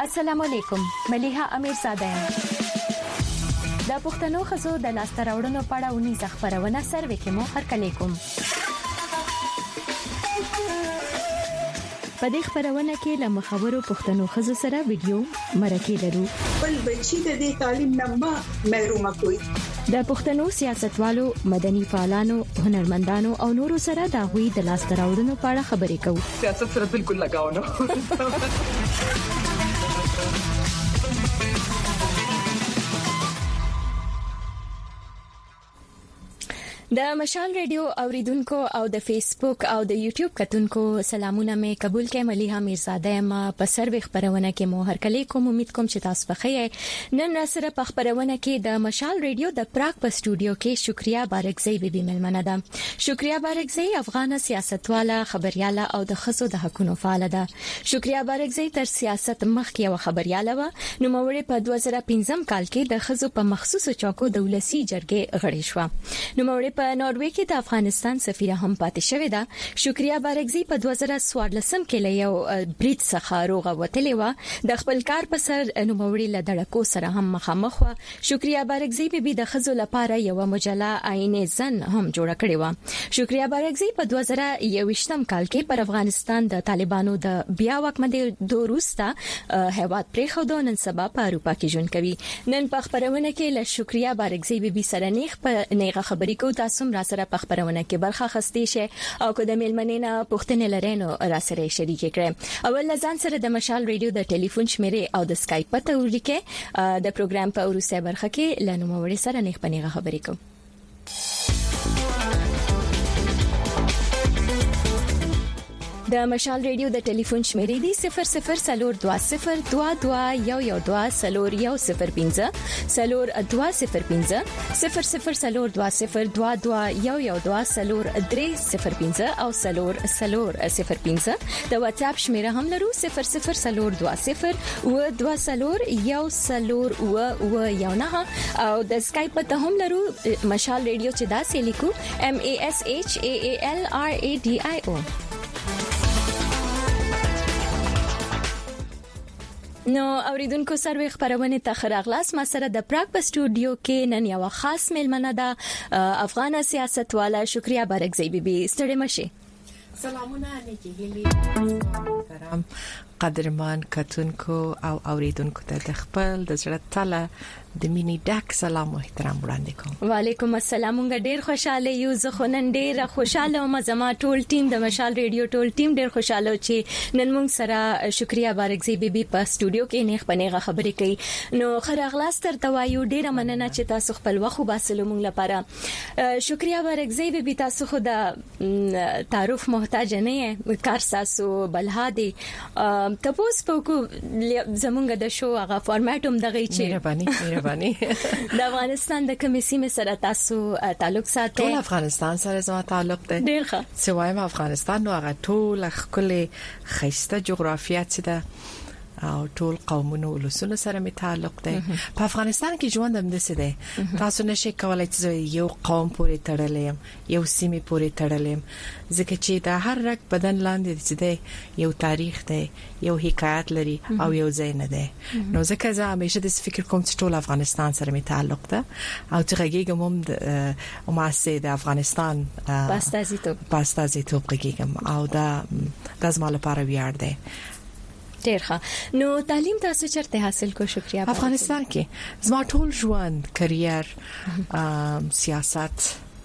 السلام علیکم ملیحه امیرزاده د پښتنو خزو د لاستراوړنو پړه ونی ځخپرونه سروې کې مو هرکلی کوم په دې خبرونه کې له مخاورو پښتنو خزو سره ویډیو مرکه لرو بل بچی د دې تعلیم نه محروم کوي د پښتنو سیاستوالو مدني فعالانو هنرمندانو او نورو سره د غوي د لاستراوړنو په اړه خبرې کوو سیاست سره بالکل لگاو نه د مشال ریډیو اوریدونکو او د فیسبوک او د یوټیوب کتونکو سلامونه مې قبول کړئ ملیحه امیرزاده ما په سروې خبرونه کې مو هرکلی کوم امید کوم چې تاسو په خیر نن سره په خبرونه کې د مشال ریډیو د پراګ په سټوډیو کې شکریا بارکزی بیبي ملمنه ده شکریا بارکزی افغان سیاستواله خبرياله او د خصو د حقوقو فعال ده شکریا بارکزی تر سیاست مخکې او خبرياله و نو موري په 2015 کال کې د خصو په مخصوصو چوکو د ولسی جرګې غړي شو نو موري په نوروي کې د افغانستان سفیره هم پاتې شوې ده شکریا بارکزی په 2014 کې له یو بریټ څخه روغه وتلې و د خپل کار په سر نوموړي له دړکو سره هم مخامخ و شکریا بارکزی به د خزو لپاره یو مجله عین زن هم جوړ کړې و شکریا بارکزی په 2021 کال کې پر افغانستان د طالبانو د بیا واکمنۍ دوروسته هیواد پرې خو د نن سبا په اروپا کې ژوند کوي نن په خبرونه کې له شکریا بارکزی به سره نیغه خبرې کوو تاسو را سره په خبرونه کې برخه خستې شه او کو د میلمنینه پښتنې لرینو را سره شریک کړي اول ځان سره د مشال ریډیو د ټلیفون شمیره او د اسکایپ په توري کې د پروګرام په ورسې برخه کې لنوموړي سره نیغ پنیغه خبرې کوم د مشال ریډیو د ټلیفون شمیرې دی 002022112015 او 0015 د واتس اپ شمیره هم لرو 0020220100 او د اسکایپ ته هم لرو مشال ریډیو چې دا سې لیکو MASHALRADIO نو اوریدونکو سروي خبرونه ته خراغلاس ما سره د پراګ په سټوډیو کې نن یو خاص ملمنه ده افغان سیاستواله شکریا بارکزی بیبي ستړي مشي سلامونه نیکی هیلي کرام قدرمان کتونکو او اوریدونکو ته د خپل د زړه تله د مینی ډاک سلام او احترام وړاندې کوم وعلیکم السلام موږ ډیر خوشاله یو زه خنن ډیر خوشاله او زما ټول ټیم د مشال ریډیو ټول ټیم ډیر خوشاله چې نن موږ سره شکریا بارکزی بیبي په سټوډیو کې نه خبرونه خبرې کوي نو خراغلاس تر توایو ډیر مننه چې تاسو خپل وخت وباسلو موږ لپاره شکریا بارکزی بیبي تاسو خو د تعارف محتاج نه یې کار تاسو بلهادي تاسو په زمونږ د شو هغه فارمټ هم دغه چې مهرباني د افغانستان د کمیسي سره تاسو تعلق ساتي ټول افغانستان سره زما تعلق دی ډیر ښه سوایم افغانستان نو هغه ټول خپل خيسته جغرافیه چې ده او ټول قومونو ولسونو سره می تعلق دی په افغانستان کې ژوند هم دسه دی تاسو نشئ کولای چې یو قوم پورې تړلې یو سیمه پورې تړلې ځکه چې د هر رګ بدن لاندې چې دی یو تاریخ دی یو حکایت لري او یو ځای نه دی نو ځکه زه همیشه د فکر کوم چې ټول افغانستان سره می تعلق ده او چې غږیږم او ماسه د افغانستان پاستازیتوب غږیږم او دا زما لپاره ویاړ دی ډیر ښه نو تعلیم تاسو چیرته حاصل کو شکریا افغانستان کې زما ټول ژوند کرییر سیاست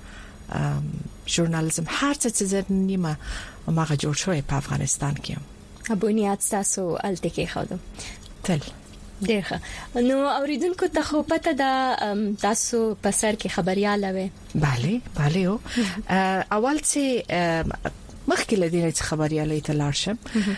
ژورنالیزم هر څه چې نیمه ماغه جوړ شوی په افغانستان کې بنیاد تاسو الته کې خو تل ډیر ښه نو اوریدونکو ته خو پته ده تاسو په سر کې خبرياله وي bale اول چې مخکې لدینه چې خبريالي ته لارشم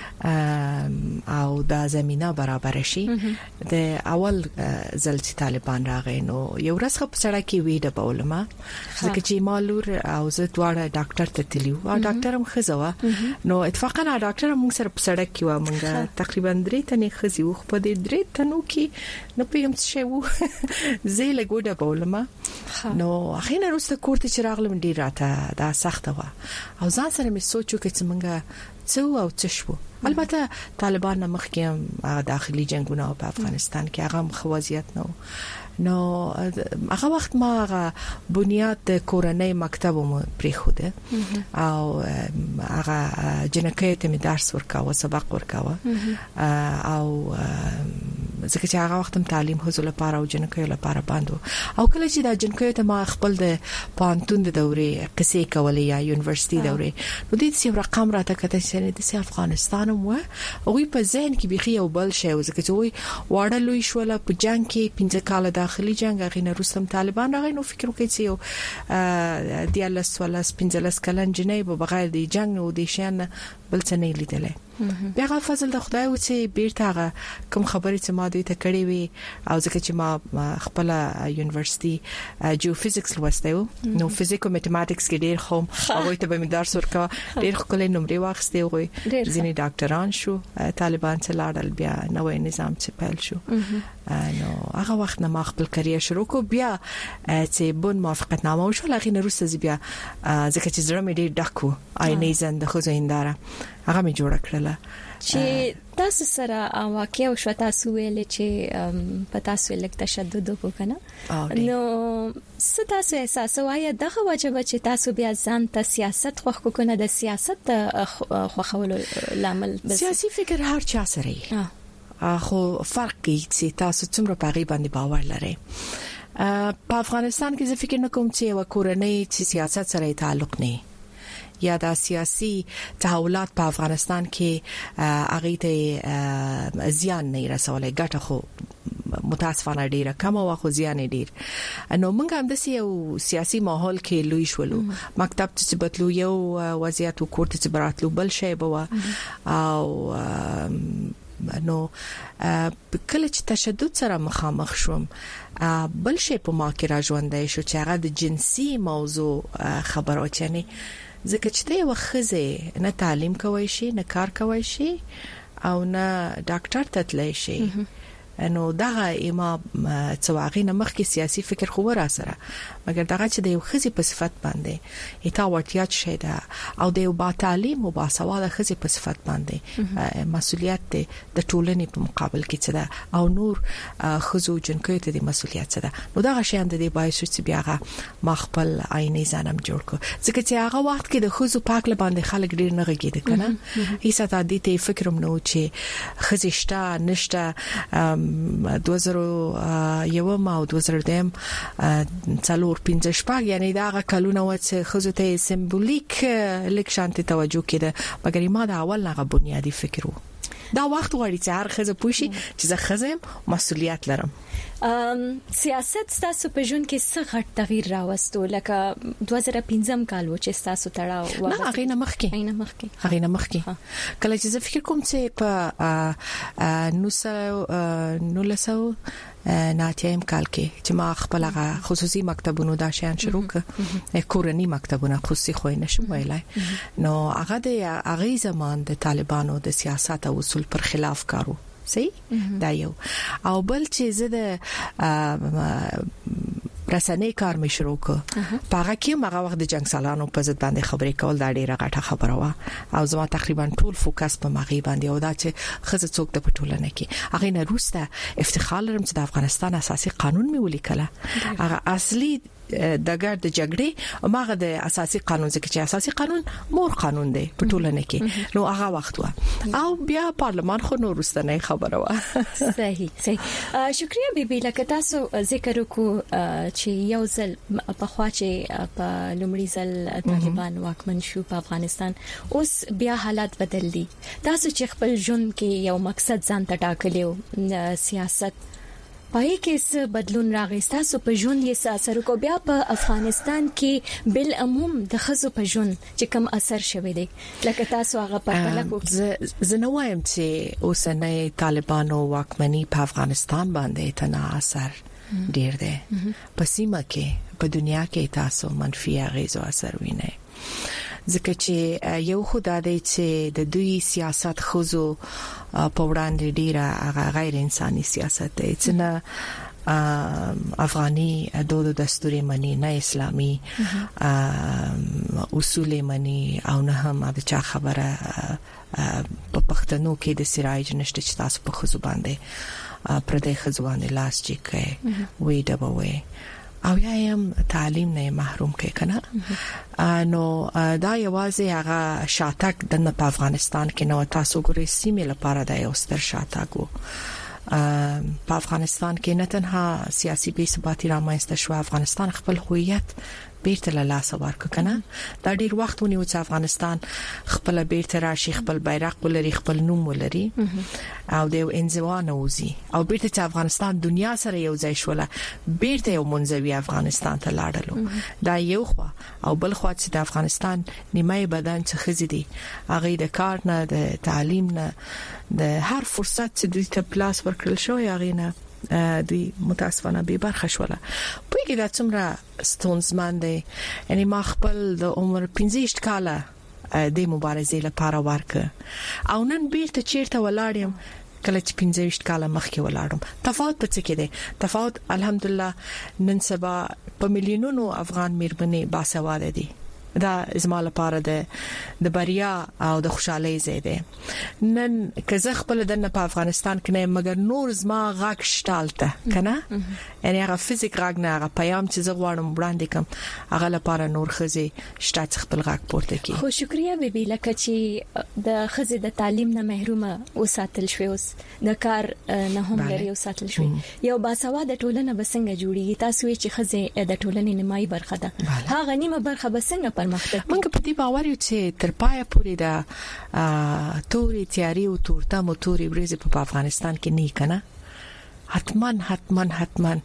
او دا زمينه برابر شي د اول ځل چې طالبان راغی نو یو ورځ په سړک کې وی د بولما ځکه چې مالور او زه دواړه ډاکټر ته تلیو او ډاکټر هم خزوه نو اتفاقا ډاکټر موږ سره په سړک کې و موږ تقریبا 3 تنې خزي و په دې 3 تنو کې نو پېم څه وو زه له ګوډه بولما نو اخینا روسته کوړه چې راغلم ډیر راته دا سخته و او ځان سره مې سوچو چې څنګه څو او څه شو. البته طالبان مخکې داخلي جنگونه په افغانستان کې هغه خوازیت نو هغه وخت ما هغه بنیاد د کورنۍ مکتب مو پریخوده او هغه جنکې ته می درس ورکاوه، سبق ورکاوه او ځکه چې هغه وخت تعلیم حصول لپاره او جنکې لپاره باندې او کله چې د جنکې ته ما خپل د پانتون د دورې قصې کولې یا یونیورسيټي دورې نو د دې رقم راته کته چې د افغانستان مو او په ذهن کې بيخي او بل شی ځکه چې وای واړه لوی شول په جنگ کې 15 کال داخلي جنگ غینه رستم طالبان راغی نو فکر وکړي چې یو دیالس ولا 15 کلن جنې په بغیر د جنگ او د شان بل څه نه لیدلې. بیا فضل د خدای و چې بیرته کوم خبرې چې ما دوی ته کړې وي او ځکه چې ما خپل یونیورسيټي جیو فزیکس لوسته نو فزیک او میتھمیټکس کې ډېر خو هغه ته به مې درس ورکا ډېر خپل نمرې واخستې وي ځینې ډاکټران شو طالبان څخه لاړل بیا نوې نظام چې پیل شو نو هغه وخت نه ما خپل کرییر شروع کو بیا چې بون موافقتنامه وشو لکه نه روسه بیا ځکه چې زړه مې ډېر ډکو آینې زنده خو زینداره هغه مې جوړ کړله چې تاسو سره واقع او شو تاسو ویل چې پتا سو لک تشدد وکنه نو ستاسو احساس وایي دغه وجه چې تاسو بیا ځان ته سیاست خو کنه د سیاست خو خولو لامل سیاسي فکر هر چا سره خو فرقي چې تاسو څومره پاغي باندې باور لرئ. په افغانستان کې زه فکر نکوم چې وکورنۍ چې سیاست سره تعلق نه یا د سیاسي تحولات په افغانستان کې هغه ته زیان نه رسولای ګټه خو متاسفانه ډیره کم او خو زیان ډیر نو موږ هم د یو سیاسي ماحول کې لوي شولو مکتب ته بدلو یو وضعیت او کوټه ته براتلو بل شی بوا او نو کله چې تشدد سره مخامخ شوم بل شی په ما کې راځوندای شو چې هغه د جنسي موضوع خبرو چني ځکه چې ته یو خزه نه تعلیم کوي شي نه کار کوي شي او نه ډاکټر ته تللی شي نو دغه ما څواغې نه مخکې سیاسي فکر خو را سره مګر دغه چې د یو خزي په صفت باندې ایتا ورتیات شه ده او د یو با تعلیم او با سواده خزي په صفت باندې مسولیت د ټولنې په مقابل کې څه ده او نور خزو جنکې ته د مسولیت څه ده نو دغه شی اند د بای چې بیا ما خپل عیني ځانم جوړ کو ځکه چې هغه وخت کې د خزو پاک له باندې خلک ډیر نه غږیدل کنه هیڅ ته د دې فکرم نو چې خزشته نشته 2000 یو ما او 2000 څلور 15 شپږ یعنی دا کلونه وڅ خزو ته سمبولیک لیک شانتي توجه کړه مګر ما دا اول نه بنیادی فکر وو دا وخت غواړي چې هر خزه پوښي چې زه خزم مسؤلیت لرم. سیاست ستاسو په ژوند کې څه غټ تغییر راوستو لکه 2015 کال و چې ستاسو تړاو نه هغه نه مخکې کله چې زه فکر کوم چې په 1900 ناتیم کال کې چې ما خپل خصوصي مکتبونو دا شان شروع ک کورنۍ مکتبونه خصوصي خو نه شو ویلای نو هغه د هغه زمان د طالبانو د سیاست او اصول پر خلاف کارو دا یو او بل چې زه د رسنۍ کار مې شروع کړ پاره کې مغه وخت د جنگ سالانو په ضد باندې خبرې کول دا ډیره غټه خبره و او زما تقریبا ټول فوکس په مغه باندې او دا چې خزه څوک د پټولنه کې هغه نه روسته افتخار لرم چې د افغانستان اساسي قانون مې ولیکله هغه اصلي د ګرد جګړې ماغه د اساسي قانون ځکه چې اساسي قانون مور قانون دی په ټولنه کې نو هغه وخت و او بیا پارلمان خو نو رستنه خبره و صحیح شکریہ بیبي لکه تاسو ذکر وکړو چې یو ځل په خوا چې په لومړي ځل طالبان واکمن شو په افغانستان اوس بیا حالات بدل دي تاسو چې خپل ژوند کې یو مقصد ځان ته ټاکلو سیاست پای کې څه بدلون راغی تاسو په ژوند یې څه اثر کو بیا په افغانستان کې بل عموم د خزو په ژوند چې کوم اثر شوی دی لکه تاسو هغه پرتله کو زه نو وایم چې اوسنۍ طالبانو واکمني په افغانستان باندې تنا اثر ډیر دی په سیمه کې په دنیا کې تاسو منفي اغیزو اثر وینئ ځکه چې یو خدای دی چې د دوی سیاست خوځو په وړاندې ډیره غیر انساني سیاست دی چې نه افغاني دود او دستور منی نه اسلامي اصول منی او نه هم د چا خبره په پښتنو کې د سرایج نشته چې تاسو په خزو باندې پردې خزوانه لاس چې کوي وی دبوي او یا هم تعلیم نه محروم کې کنه نو دا یوازې هغه شاتګ د افغانستان کې نو تاسو ګورئ سیمه لپاره د یو ستر شاتګ وو په افغانستان کې نه تنها سیاسي بې ثباتي رامنځته شو افغانستان خپل هویت بیرته له لاسه ورک کنه دا ډیر وخت ونیو چې افغانستان خپل بیرته راشي خپل بیرغ ولري خپل نوم ولري او د انزوا نوزي او بیرته چې افغانستان دنیا سره یو ځای شول بیرته یو منځوي افغانستان ته لاړلو دا یو خوا او بل خوا چې د افغانستان نیمه بدن چې خزيدي هغه د کار نه د تعلیم نه د هر فرصت چې دوی ته پلاس ورکړل شو هغه نه دوی متاسفانه به برخه شوله پوهیږي دا څومره ستونزمن دی یعنی ما خپل د عمر 15 کاله د مبارزې لپاره ورکه او نن بیرته چیرته ولاړم کله چې 15 کاله مخکې ولاړم تفاوت په څه کې دی تفاوت الحمدلله نن سبا په میلیونونو افغان میرمنې باسواده دي دا زما لپاره د بریا او د خوشحالۍ ځای دی نن که زه خپل د په افغانستان کې نه مګر نور زما غاک شتالته کنه یعنی هغه فزیک غاک نه هغه پیام چې زه غواړم وړاندې کوم هغه لپاره نور خزي شتات خپل غاک پورته کی خو شکریا بیبي لکه چې د خزي د تعلیم نه محرومه وساتل شوی اوس د کار نه هم لري وساتل شوی یو باسواده ټولنه بسنګ جوړیږي تاسو چې خزي د ټولنې نیمایي برخه ده هغه نیمه برخه بسنګ موږ په دې باور یو چې تر پایه پورې د توري تیاری او تورته موتوري ورځې په افغانستان کې نه کنه حتمن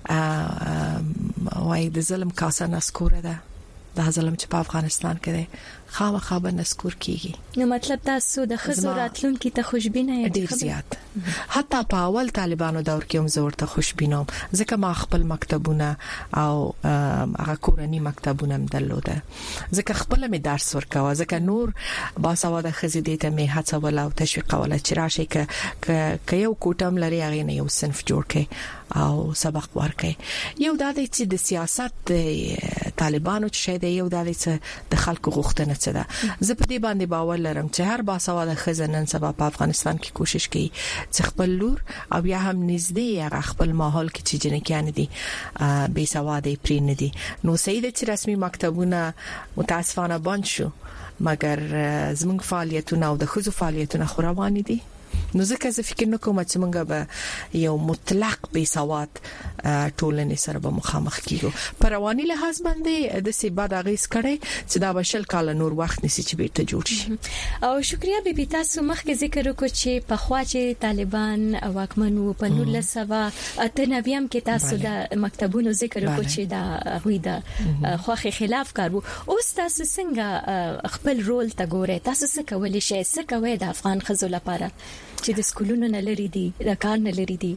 وای د ظلم کاسه نسکوره ده د ظلم چې په افغانستان کې ده خامخا به نسکور کیږي نو مطلب تاسو د خزو راتلونکو ته خوشبینه ډیر زیات حتی په اول طالبانو دور کې هم زورته خوشبینم ځکه ما خپل مکتبونه او هغه کورنی مکتبونه هم درلوده ځکه خپل می درس ورکاوه ځکه نور باسواده خزې دې ته می هڅول او تشویق ولا چې راشي ک یو کوټم لري هغه نه یو صنف جوړ کړي او سبق ورکړي یو د دې چې د سیاست طالبانو چې دی یو د دې چې د خلکو غوښتنه څه ده زه په دې باندې باور لرم چې هر باسواده خزنن سبا په افغانستان کې کوشش کوي چې خپل لور او یا هم نږدې هغه خپل ماحول کې چې جنکیان دي بې سواده پرې نه دي نو سید چې رسمي مکتبونه متاسفانه بند شو مګر زموږ فعالیتونه او د خزو فعالیتونه خو روان دي نو ځکه زه فکر نکوم چې موږ به یو مطلق بې سواد ټولنې سره به مخامخ کیږو پر رواني لحاظ باندې د سی بعد اغیز کړي چې دا بشل کال نور وخت نسی چې بیرته جوړ شي او شکریا بیبي تاسو مخکې ذکر وکړ چې په خوا چې طالبان واکمنو په 1998 کې تاسو د مکتبونو ذکر وکړ چې دا غوي د خوخي خلاف کارو اوس تاسو څنګه خپل رول ته ګورئ تاسو څه کولای شئ څه کوي د افغان خزو لپاره چې د سکولونو نه لري دي د کار نه لري دي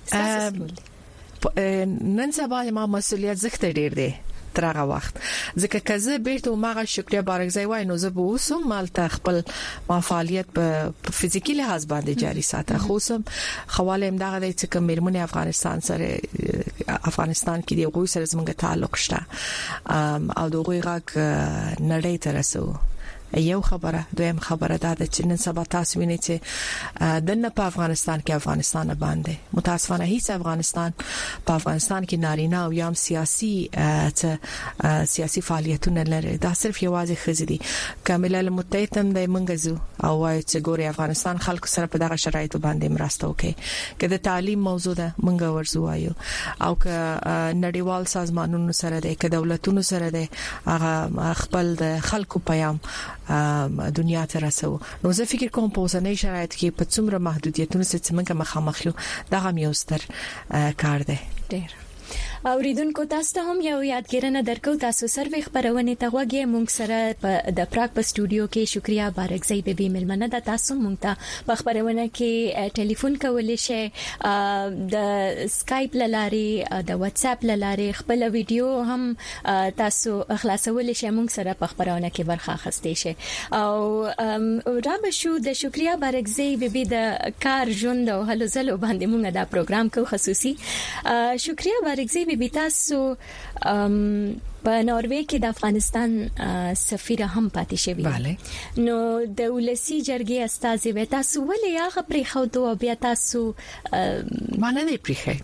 نن سبا ما مسؤلیت زخت ډیر دی ترغه وخت ځکه کزه بیرته ماغه شکریا بارګزای وای نو زه به اوسم مالته خپل فعالیت په فزیکی لحاظ باندې جاری ساته خوسم خواله امداغه چې کوم مرمن افغانستان سره افغانستان کې دی غوي سره زموږ تعلق شته او دغه غاک نړۍ ته رسو یو خبره دویم خبره دا چې نن سبا تاسو وینئ چې دنه په افغانستان کې افغانستان باندې متاسفانه هیڅ افغانستان په افغانستان کې نارینه او یم سیاسي فعالیتونه لري دا صرف یوازې خزې دي کامل المتحد هم د منګزو او وایي چې ګوري افغانستان خلکو سره په دغه شرایطو باندې مرسته وکړي کله تعلیم موضوع ده منګ ورزو وایو او که نړیوال سازمانونو سره ده که دولتونو سره ده هغه خپل د خلکو پیام دنیا ته رسو نو زه فکر کوم په اوسنۍ شرایط کې په څومره محدودیتونو سره څنګه مخامخ یو دا هم یو ستر کار دی ډیر اوریدونکو تاسو ته هم یو یادګیرنه درکو. تاسو سروي خبرونه ته وګورئ. موږ سره د پراګ په سټوډیو کې شکریا بارکزی بیبي ملمنه د تاسو موږ ته په خبرونه کې ټلیفون کولای شئ، د سکایپ لارې، د واتس اپ لارې خپل ویډیو هم تاسو خلاصول شئ. موږ سره په خبرونه کې برخه اخیستئ شئ. او را به شو د شکریا بارکزی بیبي د کار ژوند او هلو ځلو باندې موږ دا پروګرام کو خصوصي. شکریا بارکزی بیبي تاسو په ناروې کې د افغانستان سفیر هم پاتې شوی. bale. نو د ولسی جرګې استازي و تاسو ولې هغه پرې خو دوه بیا تاسو مانه نه پرې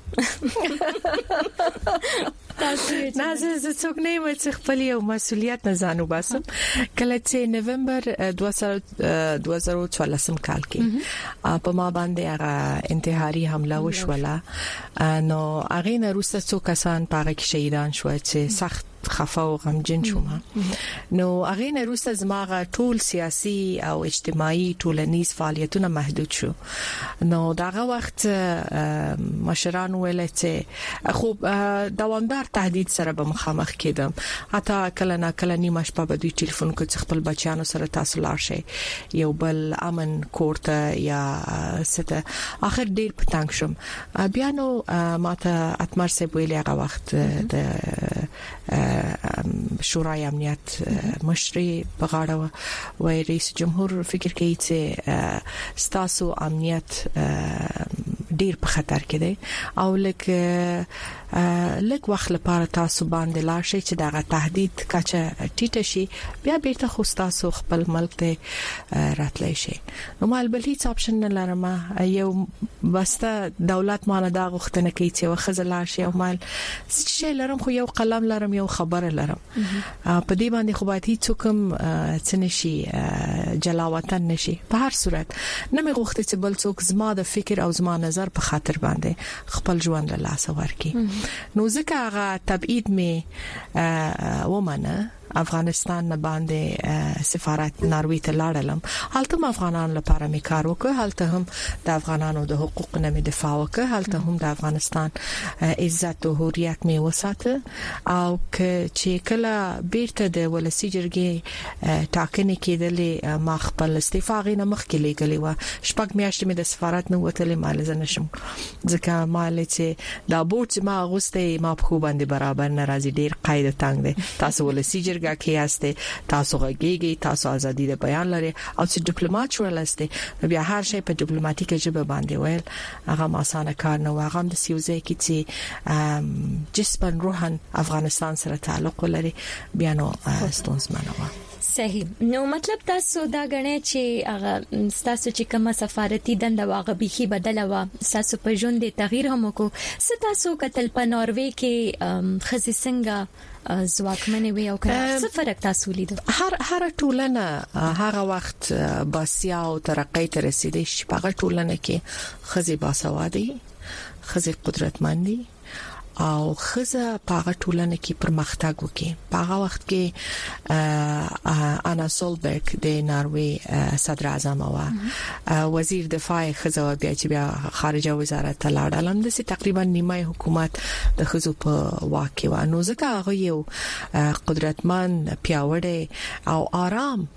نه زه څوک نه یم چې خپل یو مسولیت نه ځانو باسم. کله چې نومبر 2014 کال کې په ما باندې هغه انتحاري حمله وشوله، نو هغه نه روسته څو کسان پاره کې شهیدان شو چې سخت خفه او غمجن شوم. نو هغه نه روسته زماغه ټول سیاسي او اجتماعي ټولنیز فعالیتونه محدود شو. نو داغه وخت مشران ویل چې خو دوامدار تهدید سره به مخامخ کېدم. حتی کله نه کله نیمه شپه به دوی ټلیفون کوي چې خپل بچیانو سره تاسو لاړ شئ یو بل امن کوړه یا ست. اخر ډیر پټنګ شم. بیا نو ماته اتمر سه ویل هغه وخت د شورای امنیت مشري په غاړه و رئیس جمهور فکر کوي چې ستاسو امنیت ډیر په خطر کې دی او لکه وخت لپاره تاسو باندې لا شي چې دا تهدید کچه ټیټه شي بیا بیرته خو تاسو خپل ملک ته راتلای شي. نو مال بل هیڅ اپشن نه لرم. یو بسته دولت مال دا غوښتنه کوي چې وخزه لا شي او مال شي لرم، خو یو قلم لرم، یو خبر لرم. په دې باندې خو باید هیڅ کوم څنشي جلاوطن نشي. په هر صورت نه مې غوښته چې بل څوک زما د فکر او زما نظر په خاطر باندې خپل ژوند له لاس ورکړي. نو ځکه هغه تبعید می ومنه افغانستان نه باندې سفارت ناروې ته لاړم. هلته افغانانو لپاره می کار وکړ، هلته هم د افغانانو د حقوقو نه می دفاع وکړ، هلته هم د افغانستان عزت او حریت می وساته. او چې کله بیرته د ولسی جرګې ټاکنې کېدلې ما خپل استعفا غینه مخکې لګلې و. شپږ میاشتې می د سفارت نه وتلې مال زنه شم ځکه مال چې دا بورډ ما غوسته ما په خو باندې برابر ناراضي ډیر قاعده تنگ دي. تاسو ولسی جرګه کې یاسته، تاسو غږیږئ، تاسو ازادي د بیان لري او چې ډیپلوماټ شولسته بیا هر شی په ډیپلوماټیکه ژبه باندې ویل هغه اسانه کار نه و. هغه د سیوزه کې چې جسمن روحن افغانستان سره تعلق لري بیا نو ستونزمنه و. صحیح. نو مطلب تاسو دا غنئ چې هغه تاسو چې کومه سفارتي دنده واغه بيخي بدله و، تاسو په ژوند د تغییر هم کو ستاسو کتل په ناروې کې خزي څنګه ځواکمنه وي او څه فرق تاسو لید؟ هر ټولنه هغه وخت باسیا او ترقۍ ته رسیدي چې په ټولنه کې خزي باسوادي، خزي قدرتمندي او خزه په ټولنه کې پرمختګ وکړي. په هغه وخت کې انا سولبرګ د ناروې صدر اعظم او وزیر دفاع خزه بیا چې بیا خارجه وزارت لاړل د تقریبا نیمه حکومت د خزو په واکې و. نو ځکه هغه یو قدرتمن پیاوړی او آرام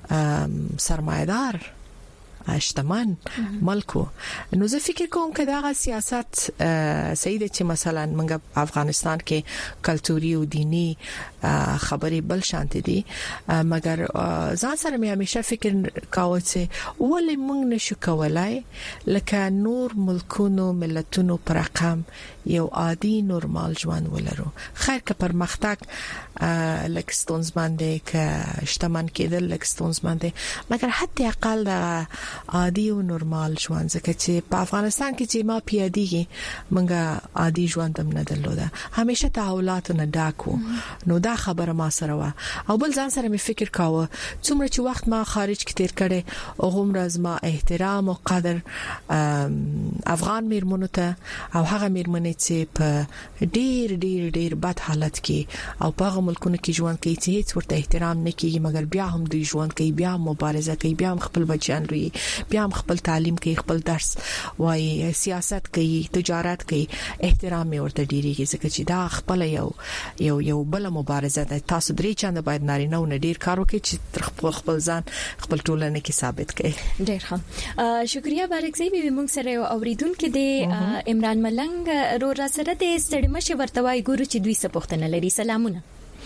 سرمایدار شتمن ملکو. نو زه فکر کوم چې دا سیاست صحیح ده چې مثلا موږ افغانستان کې کلتوري او دینی خبرې بل شانت دي، مګر ځان سره مې همیشه فکر کاوه چې ولې موږ نشو کولای لکه نور ملکونو ملتونو پر رقم یو عادي نورمال ژوند ولرو. خیر که پرمختګ لکستونز باندې که شتمن کېدل لکستونز باندې، مګر حتی اقل د عادي او نورمال ژوند ځکه چې په افغانستان کې چې ما پیادیږي موږ عادي ژوند هم نه درلوده، همیشه تحولات نه ډاکو. نو دا خبره ما سره وا او بل ځان سره می فکر کاوه څومره چې وخت ما خارج کې تیر کړي او غومره زما احترام او قدر افغان میرمنو ته او هغه میرمنې چې په ډیر ډیر ډیر بد حالت کې او په هغه ملکونو کې ژوند کوي چې هیڅ ورته احترام نه کیږي مګر بیا هم دوی ژوند کوي بیا مبارزه کوي بیا خپل بچیان لري بیا خپل تعلیم کوي خپل درس وایي سیاست کوي تجارت کوي احترام یې ورته ډیریږي ځکه چې دا خپل یو بل مبارزه ده تاسو درې چنده باید نارینه نه ډیر کار وکړي چې خپل ځان خپل ټولنه کې ثابت کړي ډیر ښه شکریا بارکزی به موږ سره اوریدونکو د عمران ملنګ رو را سره د ستړي مشه ورته وای ګورو چې دوی څه پوښتنه لري سلامونه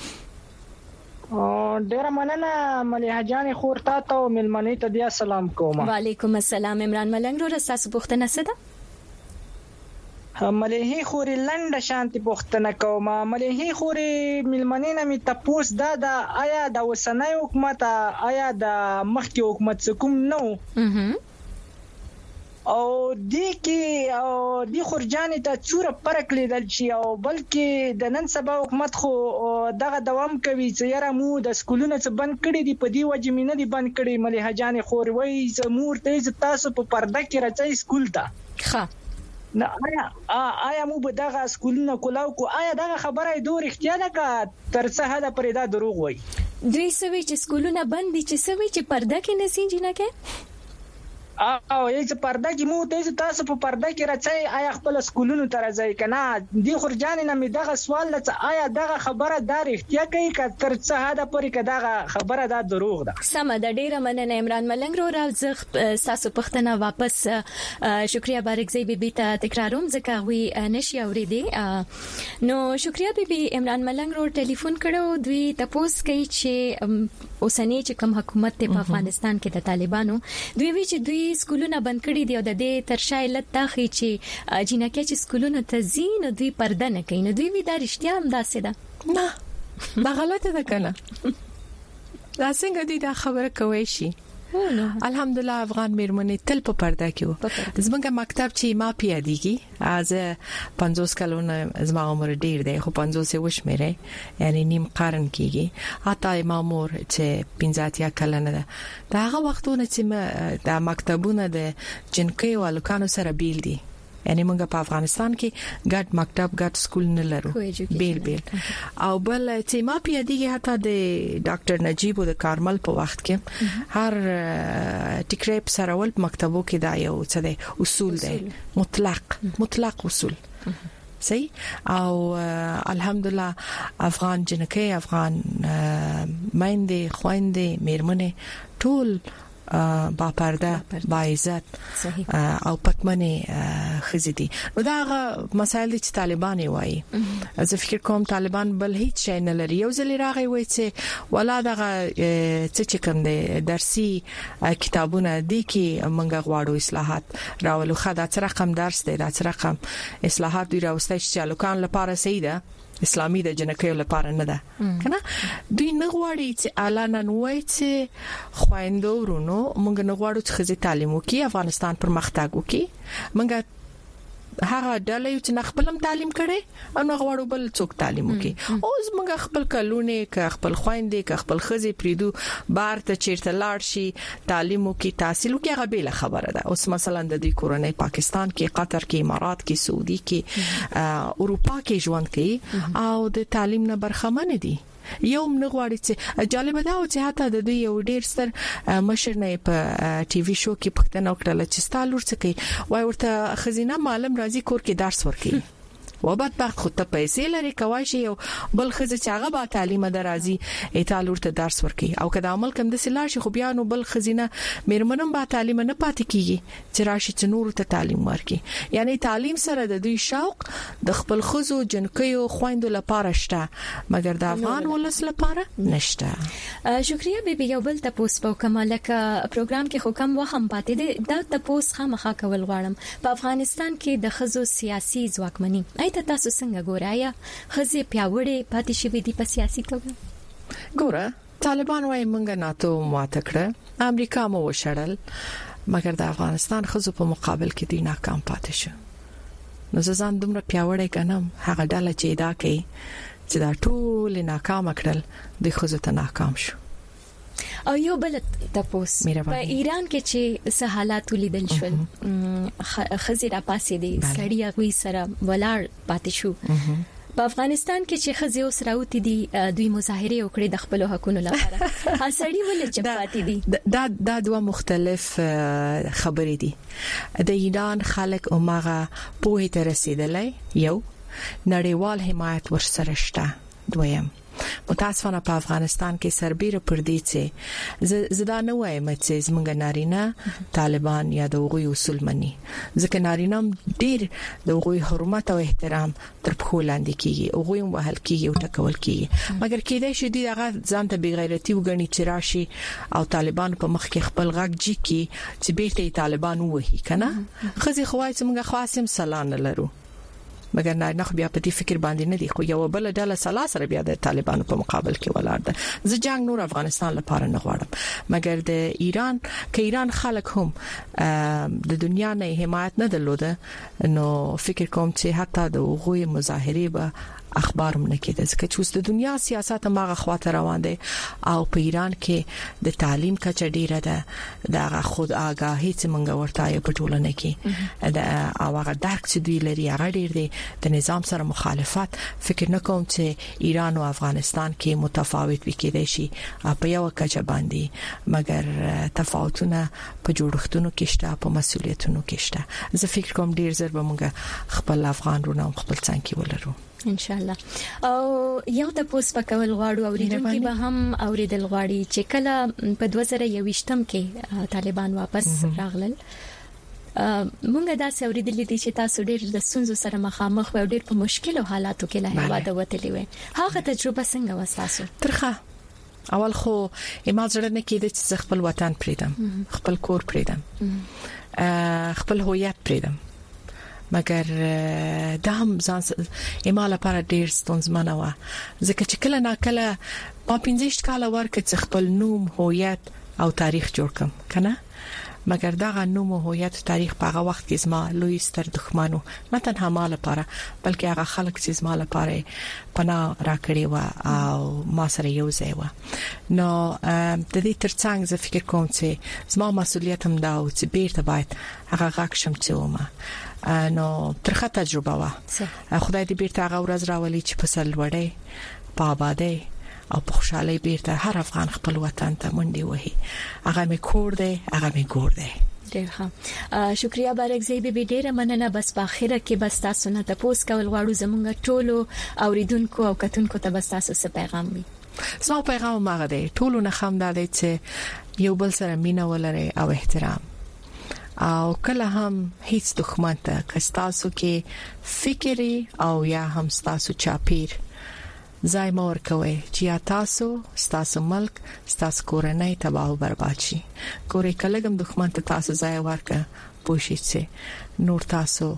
ډیر مننه مليحه جان خور تاسو ملمنې ته بیا سلام کوم وعلیکم السلام عمران ملنګ رو تاسو پوښتنه څه ده مليحه خوري لنډه شانتي پوښتنه کوم مليحه خوري ملمنې نه می تاسو دا آیا د وسنۍ حکومت آیا د مخکې حکومت کوم نو او دی خورجانې ته څوره فرق لیدل شي او بلکې د نن سبا حکومت خو دغه دوام کوي چې یاره مو د سکولونو څخه بند کړي دي په دی وجه مینه دي بند کړي مليحه جانې خور وای زمور ته تاسو په پرده کې راځي سکول ته ښه نه آیا مو به دغه سکولونو کولاو کو آیا دغه خبره دوه اختیار ده کا تر څه حد پرې دا دروغ وای دوی سوي چې سکولونه بند دي چې سوي چې پرده کې نسینځي نه کې او یې پرده کې مو ته تاسو په پرده کې راځي آیا خپل سکولونو ته راځي کنه دی خورجان نه می دغه سوال لته آیا دغه خبره دار اختیار کوي ک تر څه حد پورې ک دغه خبره دا دروغ ده سم د ډیره مننه عمران ملنګ رو راځه تاسو پښتنه واپس شکریا بارکزی بیبي ته تکراروم ځکه وی نشي اوریدي نو شکریا بیبي عمران ملنګ رو ټلیفون کړو دوی تاسو کوي چې اوسنی چې کوم حکومت په افغانستان کې د طالبانو دوی وی چې دوی سکولونه بند کړي دي او د دې ترشا علت دا خي چې جنکه چې سکولونه ته زین دوی پرده نه کوي نو دوی وی دا رښتیا هم داسې ده نه دا غلطه ده کنه دا څنګه دي دا خبره کوي شي الحمدلله افغان میرمنې تل په پرده کې وو زمونږ مکتب چې ما پیاديږي از 50 کلونه زما عمر ډیر دی خو 50 وشمیره یعنی نیم قرن کېږي حتی ما مور چې 50 کلنه ده دا هغه وختونه چې د مکتبونه د جنکۍ او الکانو سره بیل دي یعنی موږ په افغانستان کې ګډ مکتب ګډ سکول نه لرو بیل او بل چې ما پیاديږي حتی د ډاکټر نجیب او د کارمل په وخت کې هر ټیکریپ سره ول مکتبو کې دا یو څه دی اصول دی مطلق اصول صحیح او الحمدلله افغان جنکۍ افغان مایندې خويندې میرمنې ټول با پرده با عزت او پکمنه خزيدي نو دا مسائل چې طالبان وایي زه فکر کوم طالبان بل هیڅ شي نه لري یو ځل راغی وایي چې ولا دغه چې کوم دي درسي کتابونه دي کې منګه غواړو اصلاحات راولو خدا چې رقم درس دی دا چې رقم اصلاحات دی راوستای چې لوکان لپاره صحیح ده اسلامي د جنکیو لپاره نه ده کنه دوی نه غواړي چې اعلان نوای چې خويندو ورونو موږ نه غواړو چې خزي تعلیم وکړي افغانستان پرمختګ وکړي موږ هغه ډلې چې خپلم تعلیم کړي او نه غواړو بل څوک تعلیم وکړي اوس موږ خپل کلونه ک خپل خويندې ک خپل خزي پریدو بار ته چیرته لاړ شي تعلیم وکړي تحصیل وکړي هغه به خبره ده اوس مثلا د دې کورنۍ پاکستان کې قطر کې امارات کې سعودي کې اروپا کې ژوند کوي او د تعلیم نه برخمن دي یو منغواړي چې جالب ده او چې حتی د دوی یو ډیر ستر مشر نه په ټي وي شو کې پښتنه وکړه چې ستالور څه کوي وای ورته خزینه معلم راځي کور کې درس ورکړي وبدبخت خو ته پیسې لري کوي شي او بل خزه چې هغه با تعلیم درازي ایتالور ته درس ورکي او کله عمل کم د سلا شي خو بیا نو بل خزینه میرمنم با تعلیم نه پاتې کیږي چې راشي چې نور ته تعلیم ورکي یعنی تعلیم سره د دوی شوق د خپل خزو جنکیو خويندو لپاره شته مګر د افغان ولس لپاره نشته شکریا بیبي یو بل تاسو په کمالکه پروګرام کې حکم وهم پاتې دا تاسو خامخا کول غواړم په افغانستان کې د خزو سیاسي ځواکمني ته تاسو څنګه ګورئ خزي پیاوړې پاتې شوې دي په سیاسي توګه ګوره طالبان وايي مونږ ناتو ماتکړه امریکا مو وشړل مګر د افغانستان خزو په مقابل کې دی ناکام پاتې شو نو ځان دومره پیاوړې کنم هغه ډله چې دا کوي چې دا ټول ناکام کړل د خزو ته ناکام شو. او یو بل تاسو په ایران کې چې څه حالات ولیدل شول خزیره پاسې دي سړی غوي سره ولاړ پاتې شو. په افغانستان کې چې خزي اوس راوتی دي دوی مظاهره وکړي د خپل حقوقو لپاره هڅړي ولې چې پاتې دي دا دوه مختلف خبرې دي. د ایران خلک اومغه په هیته رسیدلای یو نړیوال حمایت ورسره شته. دویم متاسفانه په افغانستان کې سربېره پر دې چې زدا نه وایم چې زمونږ نارینه طالبان یا د هغوی اصول مني ځکه نارینه ډېر د هغوی حرمت او احترام تر پښو لاندې کیږي هغوی وهل کیږي او ټکول کیږي مګر کېدای شي دوی هغه ځان ته بې غیرتي وګڼي چې راشي او طالبان په مخ کې خپل غږ جي کی چې بیرته طالبان وهي کنه خزي خوای چې موږ خاصم سلام لرو مګر نه خو بیا په دې فکر باندې نه دی خو یو بل ډله سلاسره بیا د طالبانو په مقابل کې ولاړ ده. زه جنگ نور افغانستان لپاره نه غواړم مګر د ایران کې ایران خلک هم د دنیا نه حمایت نه درلوده نو فکر کوم چې حتی د غوي مظاهره به اخبار هم نه کېده ځکه چې د دنیا سیاست ماغه خواته روان دي او په ایران کې د تعلیم کچه ډیره ده د خود آگاهی چې منګه ورته په ټولنه کې د هغه درک چې دوی لري هغه ډیر دی د نظام سره مخالفت فکر نه کوم چې ایران او افغانستان کې متفاوت وکړي شي په یو کچه باندې مګر تفاوتونه په جوړښتونو کې شته په مسولیتونو کې شته. زه فکر کوم ډیر زر به موږ خپل افغان رونه خپل څنګه ولرو ان شاء الله. او یو د پوس پکول غواړو اوریدونکو به هم اوریدل غواړي چې کله په 2021م کې طالبان واپس راغلل مونږ دا اوریدلې دي چې تاسو ډېر د سنځو سره مخامخ او ډېر په مشکلو حالاتو کې له هیواده وتلې وي هغه تجربه څنګه وساسو؟ ترخه اول خو ما زړه نه کېده چې خپل وطن پریدم خپل کور پریدم خپل هویت پریدم مګر دا هم ځان ایماله لپاره ډیر ستونزمنه و ځکه چې کله ناکله ما 15 کاله ورکه خپل نوم هویت او تاریخ جوړ کم کنه مګر دا نوم او هویت تاریخ په هغه وخت کې زما لوی ستر دښمنو نه تنها مال لپاره بلکې هغه خلک چې زما لپاره پناه راکړي و او ما سره یو ځای و نو د دې ترڅنګ زه فکر کوم چې زما مسؤلیت هم دا او چې بیرته باید هغه غږ شم چې ومه نو ترخه تجربه وا خدای دې بیرته هغه ورځ راولي چې په سلوړې په آبادې او په خوشحالي بیرته هر افغان خپل وطن ته منډي وهي هغه می کور دی هغه می ګور دی. ډیر ښه شکریا بارکزی بیبي ډیره مننه. بس په اخره کې بس تاسو نه تاسو کول غواړو زمونږ ټولو اوریدونکو او کتونکو ته بس تاسو څه پیغام وي؟ زما پیغام ماغه دی ټولو نه خم دی چې یو بل سره مینه ولري او احترام او کله هم هیڅ دښمن ته کستاسو کې فکری او یا هم تاسو چاپیر ځای مور کوي چې تاسو ملک تاسو کورنۍ تباہ او برباد شي. کورې کلهګم دښمن ته تاسو ځای ورکه پوښی چې نور تاسو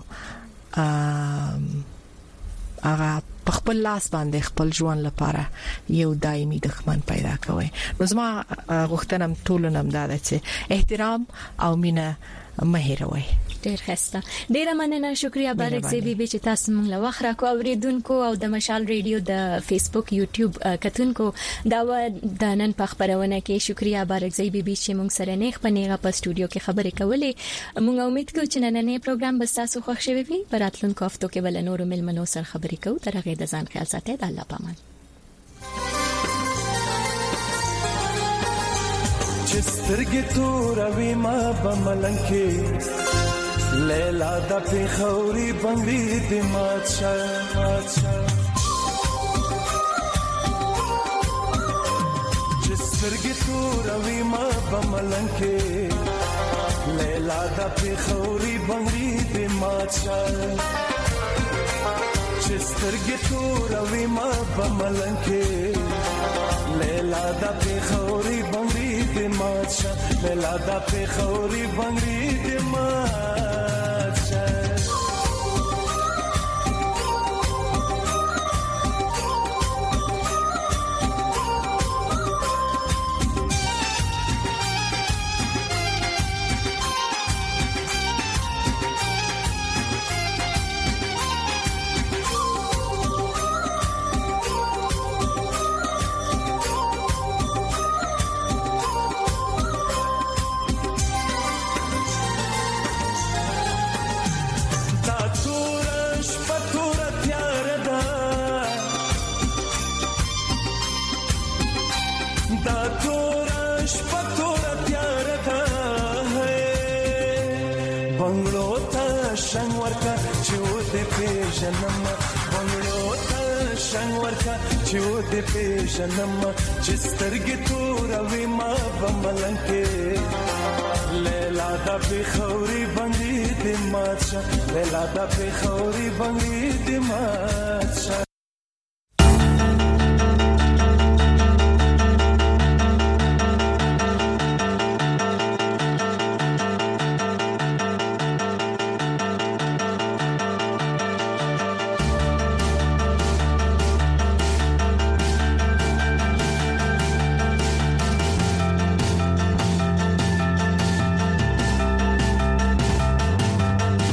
هغه په خپل لاس باندې خپل ژوند لپاره یو دایمي دښمن پیدا کوي. نو زما غوښتنم ټولنم دا ده چې احترام او مینه مهیروي. ډیر ښه ډیر مننه شکریا بارکزی بیبي چې تاسو موږ له وخت راکو اوریدونکو او د مشال ریډیو د فیسبوک یوټیوب کتونکو دا د نن په خبرونه کې شکریا بارکزی بیبي چې موږ سره نه خپنیغه په سټوډیو کې خبرې کولې. موږ امید کوو چې نننې پروګرام به تاسو خوښ شوي وي. په راتلونکو هفتو کې بل نور ملمنو سره خبرې کوو. تر هغه د ځان خیال ساتئ. د الله پامان. چسترګې توروي ما بملنګ کې لیلا د پیښوري بنګړي د ماتشه چسترګې توروي ما بملنګ کې لیلا د پیښوري بنګړي د ماتشه چسترګې توروي ما بملنګ کې لیلا د پیښوري بنګړي د ماتشه لیلا د پیښوري بنګړي د ماتشه بنگلو ته شنګ ورکا چې و دې پیژنم بنگلو ته شنګ ورکا چې و دې پیژنم چې سترګې تور وي ما بملنګې لیلا دا پیخوري بنګې دې ماچا لیلا دا پیخوري بنګې دې ماچا